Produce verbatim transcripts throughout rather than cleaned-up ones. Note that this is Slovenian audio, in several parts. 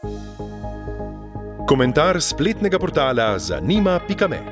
Komentar spletnega portala zanima pika me.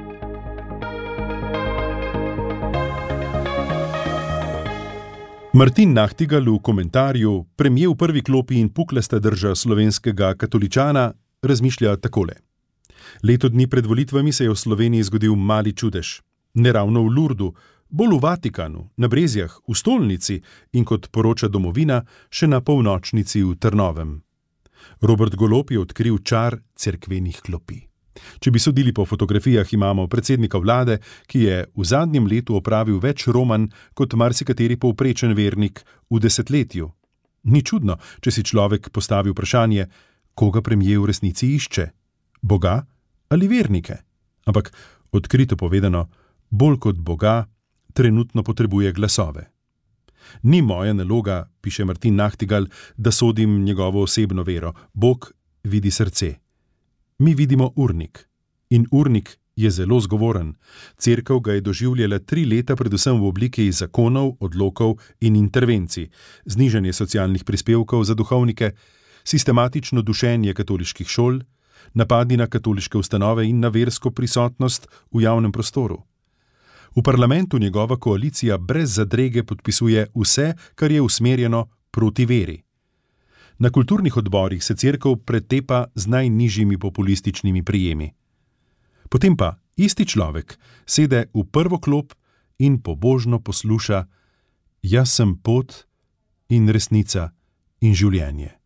Martin Nahtigal v komentarju Premier v prvi klopi in puklasta drža slovenskega katoličana razmišlja takole. Leto dni pred volitvami se je v Sloveniji zgodil mali čudež. Ne ravno v Lurdu, bolj v Vatikanu, na Brezjah, v stolnici in, kot poroča Domovina, še na polnočnici v Trnovem. Robert Golob je odkril čar cerkvenih klopi. Če bi sodili po fotografijah, imamo predsednika vlade, ki je v zadnjem letu opravil več romanj kot marsikateri povprečen vernik v desetletju. Ni čudno, če si človek postavi vprašanje, koga premier v resnici išče? Boga ali vernike? Ampak, odkrito povedano, bolj kot Boga, trenutno potrebuje glasove. Ni moja naloga, piše Martin Nahtigal, da sodim njegovo osebno vero. Bog vidi srce. Mi vidimo urnik. In urnik je zelo zgovoren. Cerkev ga je doživljala tri leta predvsem v obliki zakonov, odlokov in intervencij, znižanje socialnih prispevkov za duhovnike, sistematično dušenje katoliških šol, napadi na katoliške ustanove in na versko prisotnost v javnem prostoru. V parlamentu njegova koalicija brez zadrege podpisuje vse, kar je usmerjeno proti veri. Na kulturnih odborih se cerkev pretepa z najnižjimi populističnimi prijemi. Potem pa isti človek sede v prvo klop in pobožno posluša: Jaz sem pot in resnica in življenje.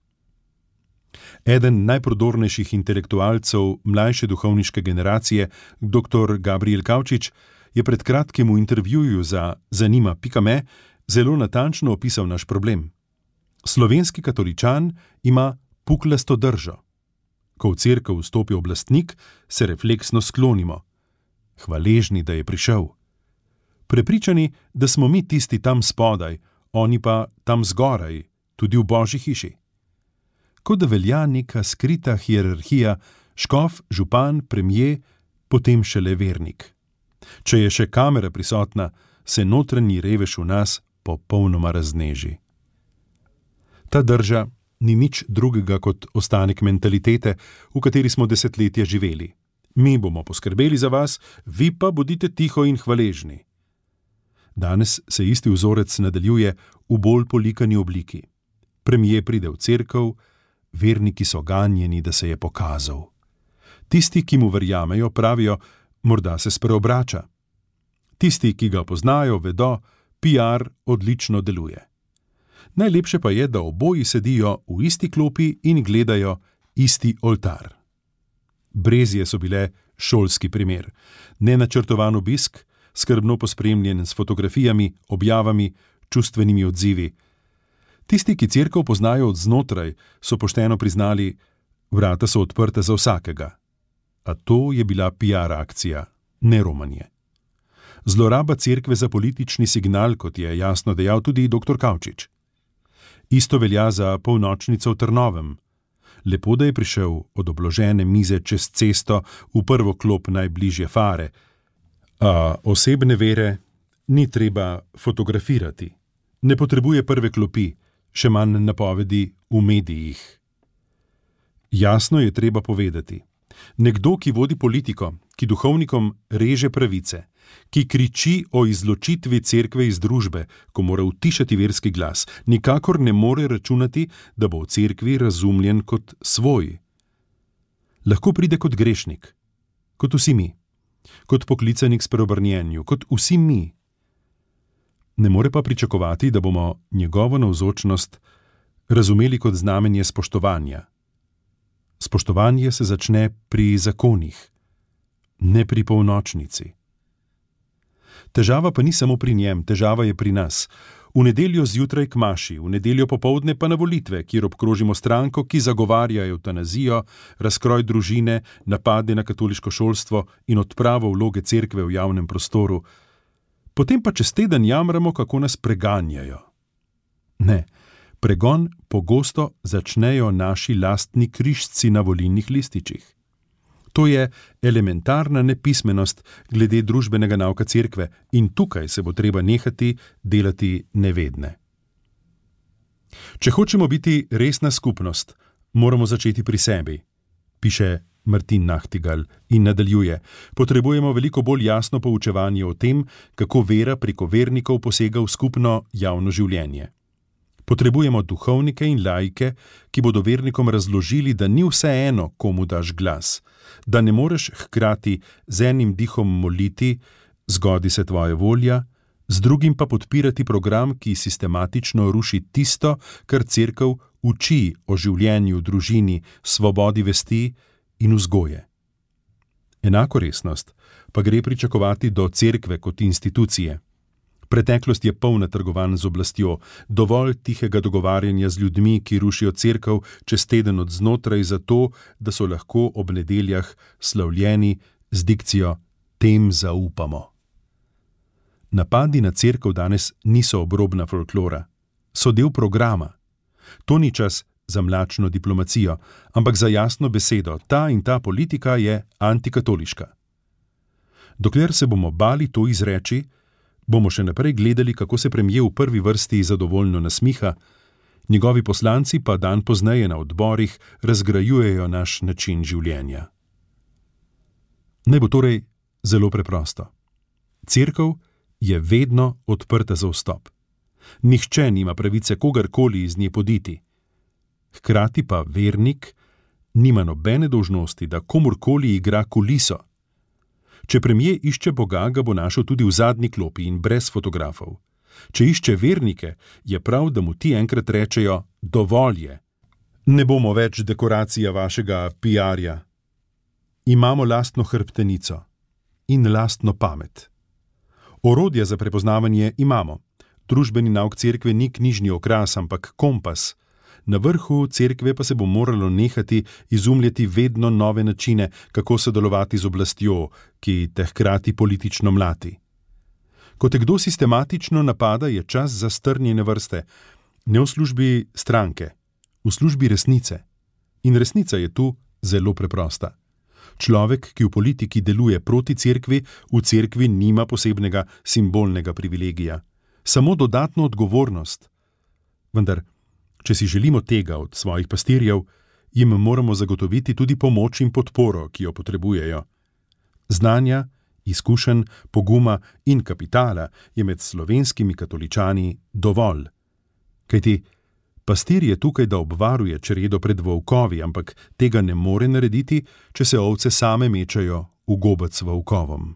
Eden najprodornejših intelektualcev mlajše duhovniške generacije, doktor Gabriel Kavčič, je pred kratkim v intervjuju za zanima pika me zelo natančno opisal naš problem. Slovenski katoličan ima puklasto držo. Ko v cerkev vstopi oblastnik, se refleksno sklonimo. Hvaležni, da je prišel. Prepričani, da smo mi tisti tam spodaj, oni pa tam zgoraj, tudi v Božji hiši. Kot da velja neka skrita hierarhija, škof, župan, premier, potem šele vernik. Če je še kamera prisotna, se notranji revež v nas popolnoma razneži. Ta drža ni nič drugega kot ostanek mentalitete, v kateri smo desetletja živeli. Mi bomo poskrbeli za vas, vi pa bodite tiho in hvaležni. Danes se isti vzorec nadaljuje v bolj polikani obliki. Premier pride v cerkev, verniki so ganjeni, da se je pokazal. Tisti, ki mu verjamejo, pravijo, morda se spreobrača. Tisti, ki ga poznajo, vedo, P R odlično deluje. Najlepše pa je, da oboji sedijo v isti klopi in gledajo isti oltar. Brezje so bile šolski primer. Nenačrtovan obisk, skrbno pospremljen s fotografijami, objavami, čustvenimi odzivi. Tisti, ki cerkev poznajo od znotraj, so pošteno priznali, vrata so odprta za vsakega. A to je bila P R akcija, ne romanje. Zloraba cerkve za politični signal, kot je jasno dejal tudi doktor Kavčič. Isto velja za polnočnico v Trnovem. Lepo, da je prišel od obložene mize čez cesto v prvo klop najbližje fare. A osebne vere ni treba fotografirati. Ne potrebuje prve klopi, še manj napovedi v medijih. Jasno je treba povedati. Nekdo, ki vodi politiko, ki duhovnikom reže pravice, ki kriči o izločitvi cerkve iz družbe, ko mora utišati verski glas, nikakor ne more računati, da bo v cerkvi razumljen kot svoj. Lahko pride kot grešnik, kot vsi mi, kot poklicanik s preobrnjenju, kot vsi mi. Ne more pa pričakovati, da bomo njegovo navzočnost razumeli kot znamenje spoštovanja. Spoštovanje se začne pri zakonih, ne pri polnočnici. Težava pa ni samo pri njem, težava je pri nas. V nedeljo zjutraj k maši, v nedeljo popoldne pa na volitve, kjer obkrožimo stranko, ki zagovarja evtanazijo, razkroj družine, napade na katoliško šolstvo in odpravo vloge cerkve v javnem prostoru. Potem pa čez teden jamramo, kako nas preganjajo. Ne, pregon pogosto začnejo naši lastni križci na volilnih lističih. To je elementarna nepismenost glede družbenega nauka cerkve in tukaj se bo treba nehati delati nevedne. Če hočemo biti resna skupnost, Moramo začeti pri sebi, piše Martin Nachtigal in nadaljuje. Potrebujemo veliko bolj jasno poučevanje o tem, kako vera preko vernikov posega v skupno javno življenje. Potrebujemo duhovnike in laike, ki bodo vernikom razložili, da ni vseeno, komu daš glas, da ne moreš hkrati z enim dihom moliti, zgodi se tvoja volja, z drugim pa podpirati program, ki sistematično ruši tisto, kar cerkev uči o življenju, družini, svobodi vesti in vzgoje. Enako resnost pa gre pričakovati do cerkve kot institucije. Preteklost je polna trgovanj z oblastjo, dovolj tihega dogovarjanja z ljudmi, ki rušijo cerkev čez teden od znotraj zato, da so lahko ob nedeljah slavljeni z dikcijo tem zaupamo. Napadi na cerkev danes niso obrobna folklora, so del programa. To ni čas za mlačno diplomacijo, ampak za jasno besedo, ta in ta politika je antikatoliška. Dokler se bomo bali to izreči, bomo še naprej gledali, kako se premier v prvi vrsti zadovoljno nasmiha, njegovi poslanci pa dan pozneje na odborih razgrajujejo naš način življenja. Naj bo torej zelo preprosto. Cerkev je vedno odprta za vstop. Nihče nima pravice kogarkoli iz nje poditi. Hkrati pa vernik nima nobene dolžnosti, da komurkoli igra kuliso. Če premier išče Boga, ga bo našel tudi v zadnji klopi in brez fotografov. Če išče vernike, je prav, da mu ti enkrat rečejo dovolj je. Ne bomo več dekoracija vašega piarja. Imamo lastno hrbtenico in lastno pamet. Orodja za prepoznavanje imamo. Družbeni nauk cerkve ni knjižni okras, ampak kompas. Na vrhu cerkve pa se bo moralo nehati izumljati vedno nove načine, kako sodelovati z oblastjo, ki te hkrati politično mlati. Ko te kdo sistematično napada, je čas za strnjene vrste, ne v službi stranke, v službi resnice. In resnica je tu zelo preprosta. Človek, ki v politiki deluje proti cerkvi, v cerkvi nima posebnega simbolnega privilegija. Samo dodatno odgovornost. Vendar, če si želimo tega od svojih pastirjev, jim moramo zagotoviti tudi pomoč in podporo, ki jo potrebujejo. Znanja, izkušenj, poguma in kapitala je med slovenskimi katoličani dovolj. Kajti pastir je tukaj, da obvaruje čredo pred volkovi, ampak tega ne more narediti, če se ovce same mečajo v gobec volkovom.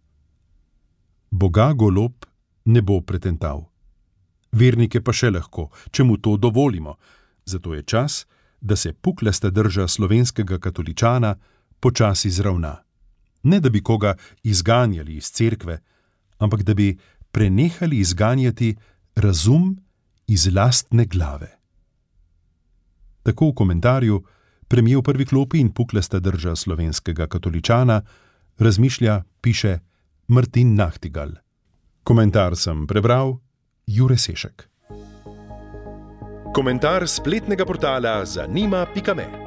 Boga golob ne bo pretental. Vernike pa še lahko, če mu to dovolimo. Zato je čas, da se puklasta drža slovenskega katoličana počasi zravna. Ne da bi koga izganjali iz cerkve, ampak da bi prenehali izganjati razum iz lastne glave. Tako v komentarju premier v prvi klopi in puklasta drža slovenskega katoličana razmišlja, piše Martin Nachtigal. Komentar sem prebral Jure Sešek. Komentar spletnega portala zanima pika me.